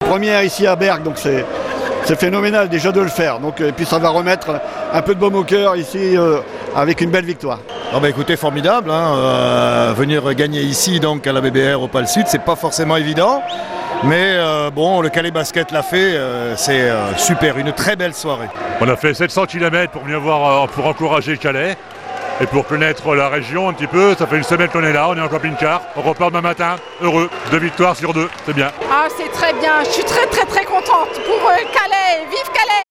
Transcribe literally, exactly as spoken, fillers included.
première ici à Berck, donc c'est, c'est phénoménal déjà de le faire. Donc, et puis ça va remettre un peu de baume au cœur ici euh, avec une belle victoire. Oh bah écoutez, formidable, hein, euh, venir gagner ici donc à la B B R au Pal Sud, c'est pas forcément évident. Mais euh, bon, le Calais Basket l'a fait, euh, c'est euh, super, une très belle soirée. On a fait sept cents kilomètres pour venir voir, euh, pour encourager le Calais et pour connaître la région un petit peu. Ça fait une semaine qu'on est là, on est en camping-car, on repart demain matin, heureux, deux victoires sur deux, c'est bien. Ah, c'est très bien, je suis très très très contente pour euh, Calais, vive Calais!